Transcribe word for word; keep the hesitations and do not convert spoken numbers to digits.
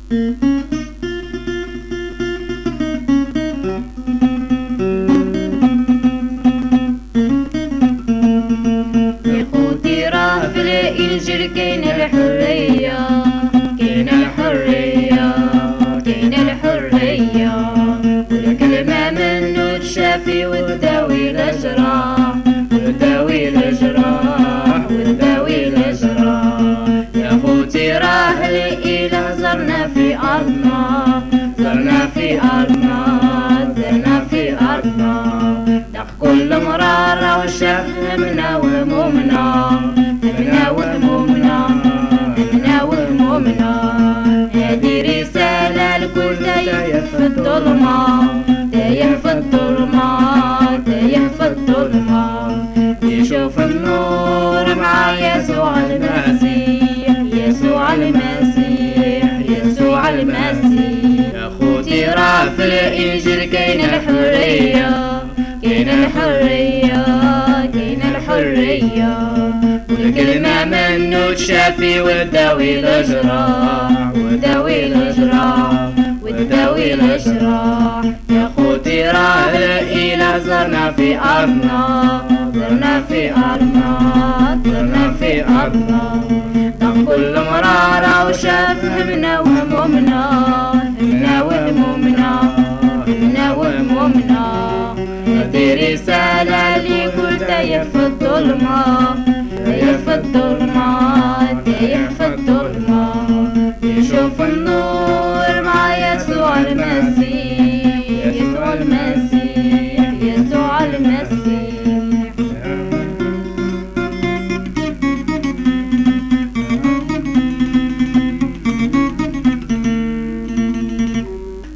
يا خوتي راه في الإنجيل كاين الحرية، كاين الحرية، كاين الحرية، والكلمة منو تشافي وتداوي الأجراح، وتداوي الأجراح، وتداوي الأجراح. يا خوتي راه الإله زرنا في أرضنا، زرنا في أرضنا، زرنا في أرضنا، داق كل مرارة وشاف همنا وهمومنا، همنا وهمومنا، همنا وهمومنا. هادي رسالة لكل تايه في الظلمة، تايه في الظلمة، تايه في الظلمة، يشوف النور مع يسوع المسيح، يسوع المسيح، يسوع المسيح. يا خوتي راه في الإنجيل كاين الحرية، كاين الحرية، كاين الحرية، والكلمة منو تشافي وتداوي الأجراح، وتداوي الأجراح، وتداوي الأجراح. يا خوتي راه الإله زرنا في أرضنا، زرنا في أرضنا، زرنا في أرضنا، داق كل مرارة وشاف همنا وهمومنا، همنا وهمومنا، همنا وهمومنا. هادي رسالة لكل تايه في الظلمة، تايه في الظلمة، تايه في الظلمة، يشوف النور مع يسوع المسيح.